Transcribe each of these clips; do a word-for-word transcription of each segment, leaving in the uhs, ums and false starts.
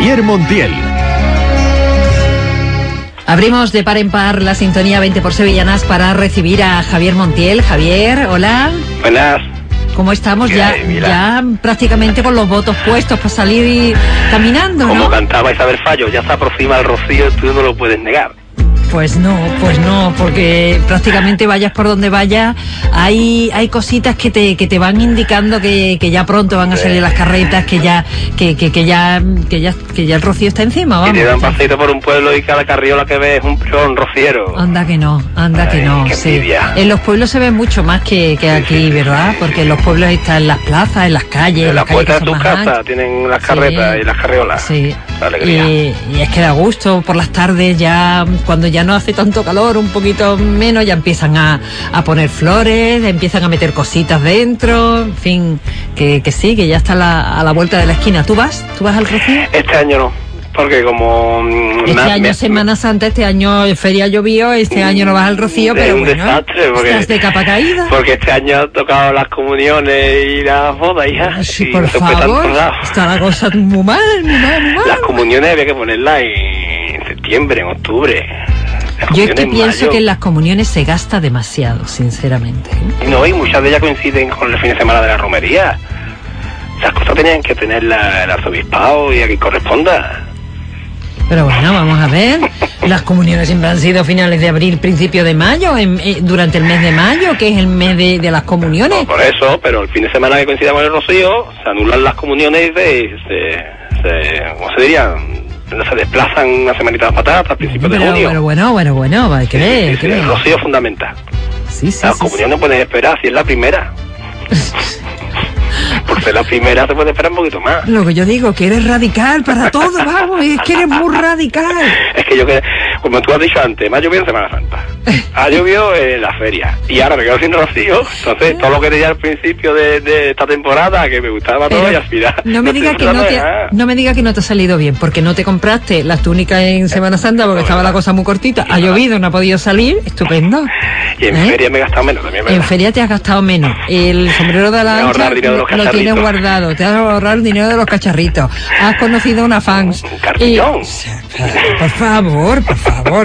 Javier Montiel. Abrimos de par en par la sintonía veinte por Sevillanas para recibir a Javier Montiel. Javier, hola. Buenas. ¿Cómo estamos? Ya, ya prácticamente con los votos puestos para salir y caminando, ¿no? Como cantaba Isabel Fallo, ya se aproxima el rocío, tú no lo puedes negar. Pues no, pues no, porque prácticamente vayas por donde vayas, hay hay cositas que te que te van indicando que, que ya pronto van a salir las carretas, que ya que, que, que ya que ya que ya el rocío está encima, vamos. Y te dan paseito por un pueblo y cada carriola que ves es un peón rociero. Anda que no, anda Ay, que no, sí. En los pueblos se ve mucho más que, que aquí, sí, ¿verdad? Porque en los pueblos están en las plazas, en las calles, en las puertas de tus casas tienen las carretas, sí, y las carriolas. Sí. Y, y es que da gusto por las tardes, ya cuando ya no hace tanto calor, un poquito menos, ya empiezan a, a poner flores, empiezan a meter cositas dentro, en fin, que, que sí, que ya está la, a la vuelta de la esquina. ¿Tú vas? ¿Tú vas al Rocío? Este año no, porque como... Este me, año me, Semana Santa, este año feria llovió, este año no vas al Rocío, pero un bueno, desastre, porque, estás de capa caída. Porque este año ha tocado las comuniones y las bodas, ya. Sí, y por no favor, está la cosa muy mal, muy mal, muy mal. Las comuniones había que ponerlas en septiembre, en octubre. Yo es que pienso mayo. que en las comuniones se gasta demasiado, sinceramente. No, y muchas de ellas coinciden con el fin de semana de la romería. Esas cosas tenían que tener la, el arzobispado y a quien corresponda. Pero bueno, vamos a ver. Las comuniones siempre han sido finales de abril, principio de mayo, en, eh, durante el mes de mayo, que es el mes de, de las comuniones. No, por eso, pero el fin de semana que coincida con el rocío, se anulan las comuniones y se, se, se ¿cómo se diría? Se desplazan una semanita para atrás, hasta principios pero, de junio. Pero bueno, bueno, bueno, hay que ver, sí, sí, que sí, ver. El rocío es fundamental. Sí, sí, Las sí, comuniones sí. pueden esperar, si es la primera. Por ser la primera se puede esperar un poquito más. Lo que yo digo, que eres radical para todo, vamos, es que eres muy radical. Es que yo que, como tú has dicho antes, me ha llovido en Semana Santa, ha llovido en la feria, y ahora me quedo sin rocío, entonces todo lo que tenía al principio de, de esta temporada, que me gustaba todo, y al final... No me digas que no te, no me diga que no te ha salido bien, porque no te compraste las túnicas en Semana Santa, porque no, estaba la cosa muy cortita, ha llovido, no ha podido salir, estupendo. Y en ¿Eh? feria me he gastado menos también, ¿verdad? En feria te has gastado menos, el sombrero de la ancha lo tienes guardado, te has ahorrado el dinero de los cacharritos, has conocido una fans. Un cartillón. Y, por favor, por favor.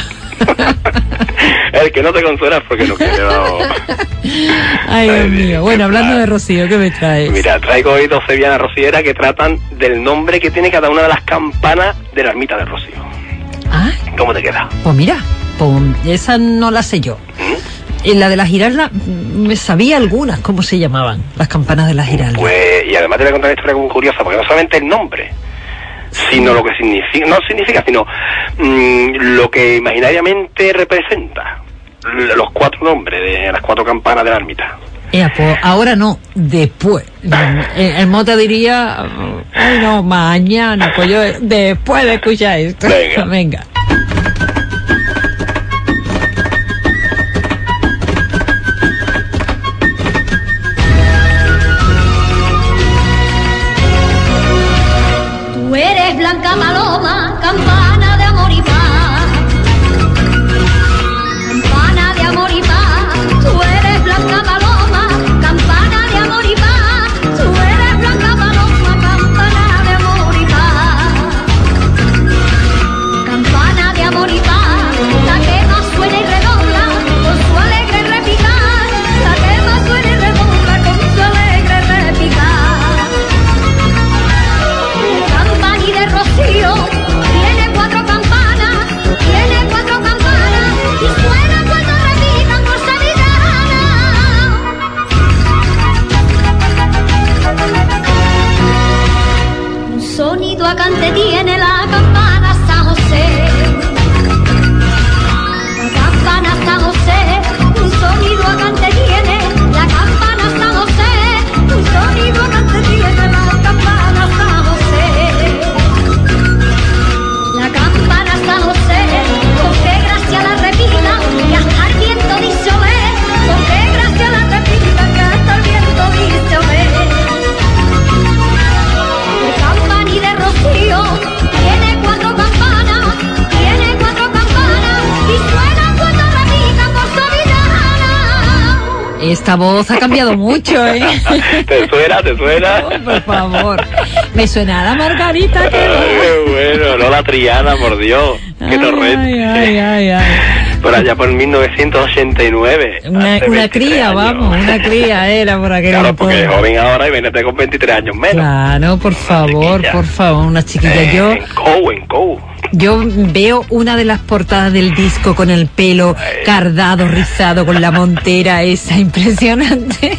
El que no te consuela es porque no quiere. No. Ay, Dios mío. Bueno, hablando de Rocío, ¿qué me traes? Mira, traigo hoy dos sevillanas rocieras que tratan del nombre que tiene cada una de las campanas de la ermita del Rocío. ¿Ah? ¿Cómo te queda? Pues mira, pues esa no la sé yo. ¿Mm? En la de la Giralda me sabía algunas, ¿cómo se llamaban? Las campanas de la Giralda. Pues, y además te voy a contar una historia muy curiosa, porque no solamente el nombre, sino lo que significa, no significa, sino mmm, lo que imaginariamente representa los cuatro nombres de las cuatro campanas de la ermita. Eh, pues ahora no, después. El, el Mota diría, ay no, mañana, pues yo después de escuchar esto. Venga. Venga. Tú eres Blanca Paloma, campana de amor y paz. Campana de amor y paz. Tú eres Blanca Paloma, campana de amor y paz. Tú eres Blanca Paloma, campana de amor y paz. Campana de amor y paz, la que más suena y redobla con su alegre repicar. La que más suena y redobla con su alegre repicar. De Rocío, tiene esta voz ha cambiado mucho, ¿eh? ¿Te suena? ¿Te suena? Oh, por favor. Me suena a la Margarita que Ay, bueno, no la Triana, por Dios. Qué torrente. Ay, ay, ay, ay. Por allá por mil novecientos ochenta y nueve. Una, hace una veintitrés cría, años. vamos, una cría era por aquel Claro, porque es entonces. joven ahora y venete con veintitrés años menos. Claro, por favor, chiquilla. por favor, una chiquilla. Eh, Yo, En Cou, en Cou. yo veo una de las portadas del disco con el pelo cardado, rizado, con la montera esa, impresionante.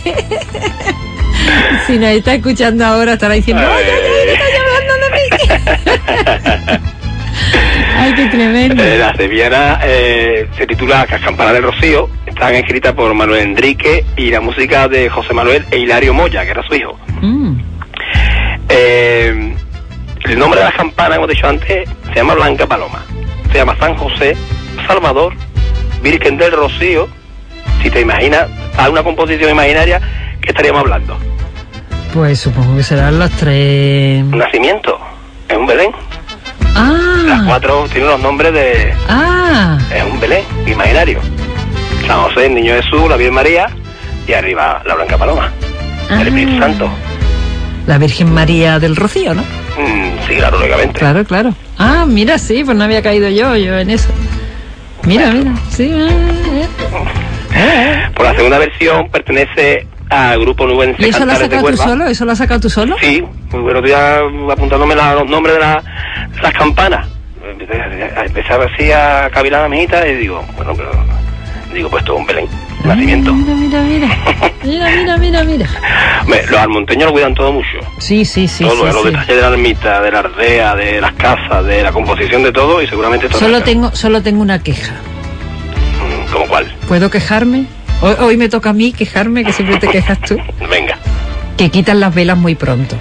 Si nos está escuchando ahora estará diciendo, ¡ay, ay, ay, estás hablando de mí! ¡Ay, qué tremendo! Eh, la sevillana eh, se titula Las campanas del Rocío. Están escritas por Manuel Enrique y la música de José Manuel e Hilario Moya, que era su hijo. Mm. Eh, el nombre de las campanas, como he dicho antes, se llama Blanca Paloma. Se llama San José, Salvador, Virgen del Rocío. Si te imaginas, a una composición imaginaria, ¿qué estaríamos hablando? Pues supongo que serán las tres... Un nacimiento, es un Belén. Las ¡Ah! cuatro tienen los nombres de... ¡Ah! Es un Belén imaginario. San José, el Niño Jesús, la Virgen María y arriba la Blanca Paloma, Ah. el Espíritu Santo. La Virgen María del Rocío, ¿no? Mm, sí, claro, lógicamente. Claro, claro. Ah, mira, sí, pues no había caído yo, yo en eso. Mira, mira, sí. eh, eh. Eh. Por la segunda versión pertenece al grupo nubense ¿Y eso lo has Cantares de sacado tú Huelva. solo? ¿Eso lo has sacado tú solo? Sí, muy buenos días apuntándome la- los nombres de, la- de las campanas. Empezaba así a cavilar a mi hijita y digo, bueno, pero... Digo, pues todo un Belén, Ah, nacimiento. Mira, mira, mira. Mira, mira, mira, mira. Hombre, los almonteños lo cuidan todo mucho. Sí, sí, sí. todo, sí, los sí. detalles de la ermita, de la ardea, de las casas, de la composición de todo y seguramente todo. Solo tengo, solo tengo una queja. ¿Como cuál? ¿Puedo quejarme? Hoy, hoy me toca a mí quejarme, que siempre te quejas tú. Venga. Que quitan las velas muy pronto.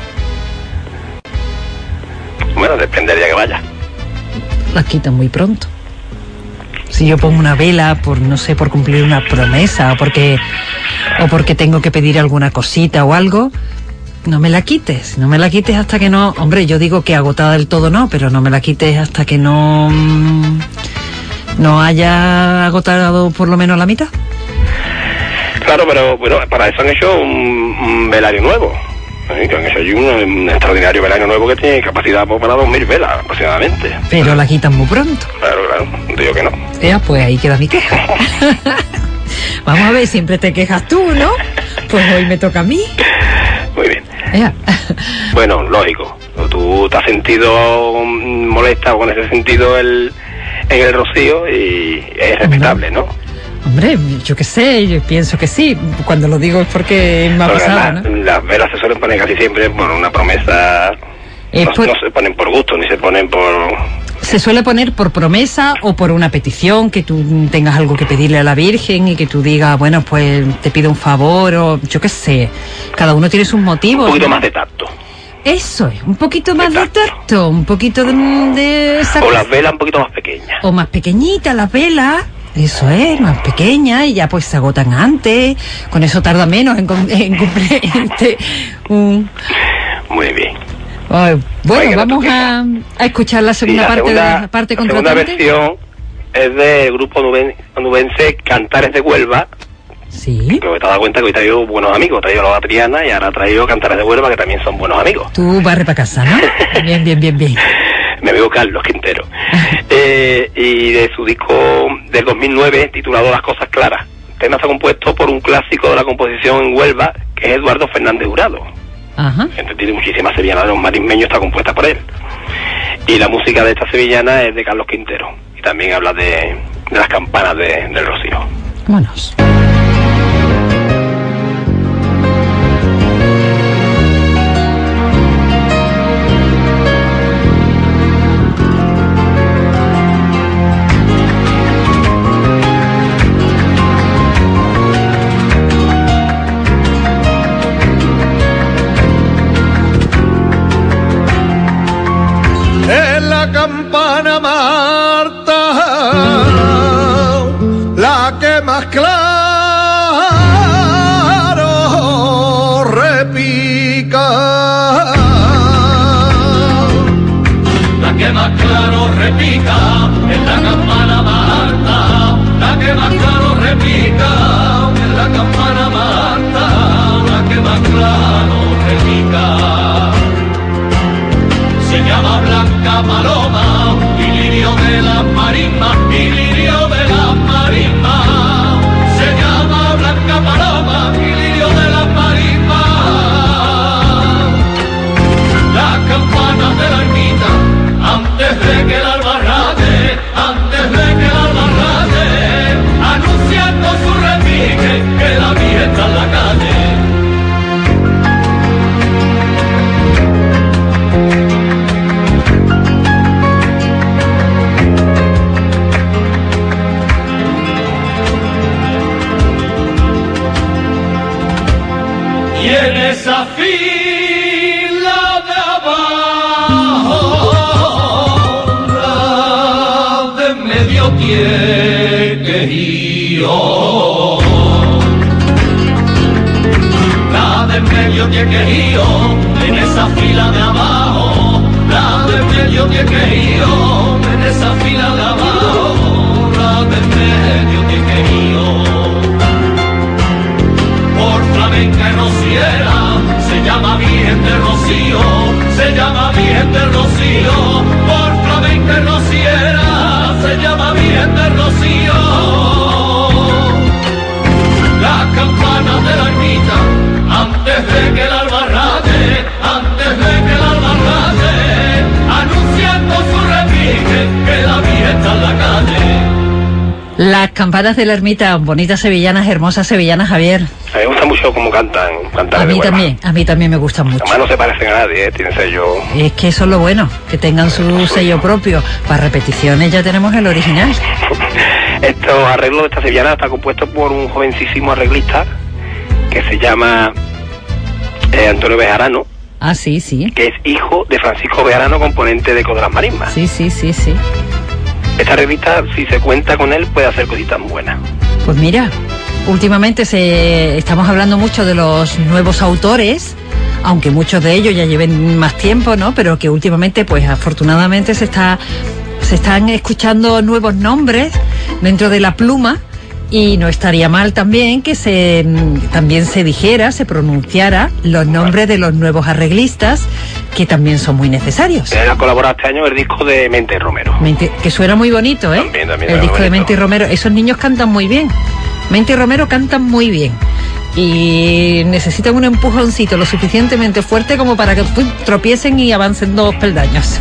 Bueno, depende del día que vaya. Las quitan muy pronto. Si yo pongo una vela por, no sé, por cumplir una promesa o porque, o porque tengo que pedir alguna cosita o algo, no me la quites. No me la quites hasta que no... Hombre, yo digo que agotada del todo no, pero no me la quites hasta que no... mm, no haya agotado por lo menos la mitad. Claro, pero bueno, para eso han hecho un, un velario nuevo. ¿eh? Que han hecho allí un, un extraordinario velario nuevo que tiene capacidad pues, para dos mil velas aproximadamente. Pero la quitan muy pronto. Claro, claro, digo que no. Ya, pues ahí queda mi queja. Vamos a ver, siempre te quejas tú, ¿no? Pues hoy me toca a mí. Muy bien. Ya. Bueno, lógico. Tú te has sentido mm, molesta con ese sentido el, en el Rocío y es respetable, ¿no? Hombre, yo qué sé, yo pienso que sí. Cuando lo digo es porque me ha Porque pasado, además, ¿no? las velas se suelen poner casi siempre por una promesa. Es No, por- no se ponen por gusto, ni se ponen por... Se suele poner por promesa o por una petición, que tú tengas algo que pedirle a la Virgen y que tú digas, bueno, pues te pido un favor o yo qué sé. Cada uno tiene sus motivos. Un poquito ¿no? más de tacto. Eso es, un poquito más de tacto. tacto, un poquito de... de esa- O las velas un poquito más pequeñas. o más pequeñitas las velas. Eso es, más pequeñas y ya pues se agotan antes. Con eso tarda menos en, cum- en cumplir este, un... Muy bien. Ay, bueno, Oiga, vamos tu a, a escuchar la Sí, segunda la parte segunda, de la parte la segunda contratante. versión es del grupo nuben- nubense Cantares de Huelva. Sí. Creo que te has dado cuenta que hoy he traído buenos amigos. He traído a la Triana y ahora he traído Cantares de Huelva, que también son buenos amigos. Tú barre para casa, ¿no? Bien, bien, bien, bien. Mi amigo Carlos Quintero. eh, y de su disco del dos mil nueve, titulado Las Cosas Claras. El tema está compuesto por un clásico de la composición en Huelva, que es Eduardo Fernández Jurado. Ajá. Gente tiene muchísimas sevillanas de los marismeños, está compuesta por él. Y la música de esta sevillana es de Carlos Quintero. Y también habla de, de las campanas de, del Rocío. Vámonos. Es la campana Marta, la que más claro repica. La que más claro repica es la campana Marta, la que más claro repica es la campana Marta. esa fila de abajo, la de medio tiene yo. La de medio tiene yo, en esa fila de abajo, la de medio tiene yo, en esa fila de abajo, la de medio tiene yo. Por flamenca y rociera, se llama Virgen del Rocío, se llama Virgen del Rocío, por flamenca y rociera, se llama Virgen del Rocío. Las campanas de la ermita, antes de que el alba rade, antes de que el alba rade, anunciando su repique, que la Virgen está en la calle. Las campanas de la ermita, bonitas sevillanas, hermosas sevillanas, Javier. A mí me gusta mucho cómo cantan. cantan A de mí Huelva. también, a mí también me gustan mucho. Además no se parecen a nadie, ¿eh? Tienen sello. Es que eso es lo bueno, que tengan su sello propio. Para repeticiones ya tenemos el original. Estos arreglos de esta sevillana está compuesto por un jovencísimo arreglista que se llama eh, Antonio Bejarano, Ah, sí, sí. que es hijo de Francisco Bejarano, componente de Eco de las Marismas. Sí, sí, sí, sí. Esta revista, si se cuenta con él, puede hacer cositas buenas. Pues mira, últimamente se estamos hablando mucho de los nuevos autores, aunque muchos de ellos ya lleven más tiempo, ¿no? Pero que últimamente, pues afortunadamente se está se están escuchando nuevos nombres dentro de la pluma. Y no estaría mal también que se también se dijera, se pronunciara los nombres de los nuevos arreglistas, que también son muy necesarios. Él ha colaborado este año en el disco de Mente y Romero. Mente- que suena muy bonito, ¿eh? También, también el suena disco de bonito. Mente y Romero. Esos niños cantan muy bien. Mente y Romero cantan muy bien. Y necesitan un empujoncito lo suficientemente fuerte como para que ¡pum!, tropiecen y avancen dos peldaños.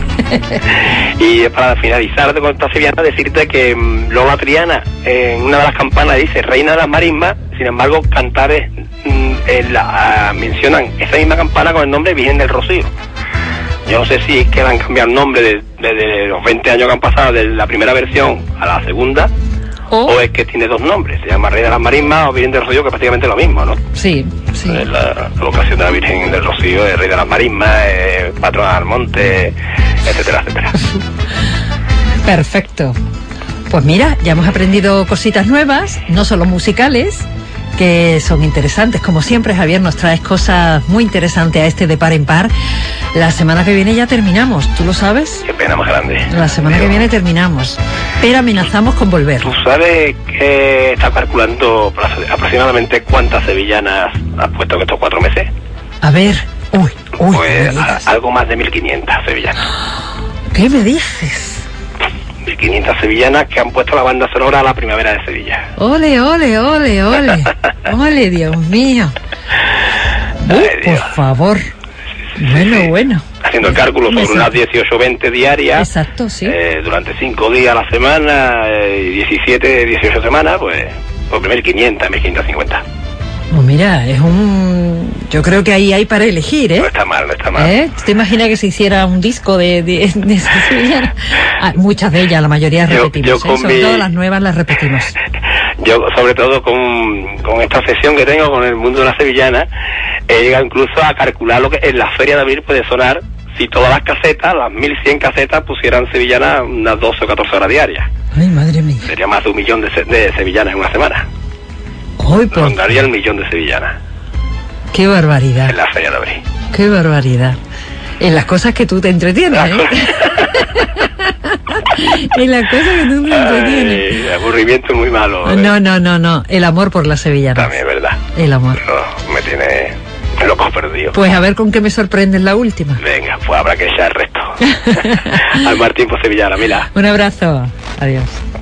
Y para finalizar con esta sevillana, decirte que mm, Lola Triana, eh, en una de las campanas dice Reina de las Marismas, sin embargo, Cantares mm, en la, ah, mencionan esa misma campana con el nombre Virgen del Rocío. Yo no sé si es que le han cambiado el nombre desde de, de los veinte años que han pasado de la primera versión a la segunda, O, o es que tiene dos nombres, se llama Reina de las Marismas o Virgen del Rocío, que es prácticamente lo mismo, ¿no? sí, sí. Es la, la vocación de la Virgen del Rocío, es Rey de las Marismas, es patrona del monte, etcétera, etcétera. Perfecto. Pues mira, ya hemos aprendido cositas nuevas, no solo musicales, que son interesantes. Como siempre, Javier, nos traes cosas muy interesantes a este de par en par. La semana que viene ya terminamos, ¿tú lo sabes? Qué pena más grande. La semana que viene terminamos, pero amenazamos con volver. ¿Tú sabes que está calculando aproximadamente cuántas sevillanas has puesto en estos cuatro meses? A ver, uy, uy, Pues ¿qué me a- dices? algo más de mil quinientas sevillanas. ¿Qué me dices? mil quinientas sevillanas que han puesto la banda sonora a la primavera de Sevilla. Ole, ole, ole, ole. Ole, Dios mío. Uy, Ay, por Dios. favor. Bueno, sí. bueno. Haciendo el cálculo sobre Exacto. unas dieciocho o veinte diarias. Exacto, sí. eh, durante cinco días a la semana, eh, y diecisiete, dieciocho semanas, pues, pues mil quinientas, mil quinientas cincuenta. Pues mira, es un... Yo creo que ahí hay para elegir, ¿eh? No está mal, no está mal. ¿Eh? ¿Te imaginas que se hiciera un disco de, de, de esas sevillanas? Ah, muchas de ellas, la mayoría Yo- repetimos, yo ¿eh? con Sobre mi- todo las nuevas las repetimos. Yo, sobre todo con, con esta sesión que tengo con el mundo de la sevillana, he llegado incluso a calcular lo que en la Feria de Abril puede sonar si todas las casetas, las mil cien casetas, pusieran sevillanas unas doce o catorce horas diarias. Ay, madre mía. Sería más de un millón de, se- de sevillanas en una semana. Ay, por... Rondaría el millón de sevillanas Qué barbaridad, en la Feria de Abril. qué barbaridad. En las cosas que tú te entretienes, Las ¿eh? cosas- En las cosas que tú te entretienes. Ay, el aburrimiento es muy malo. ¿eh? No, no, no, no. El amor por las sevillanas. También es verdad. El amor. Pero me tiene loco perdido. Pues a ver con qué me sorprende en la última. Venga, pues habrá que echar el resto. Al Martín por Sevillana, mira. Un abrazo. Adiós.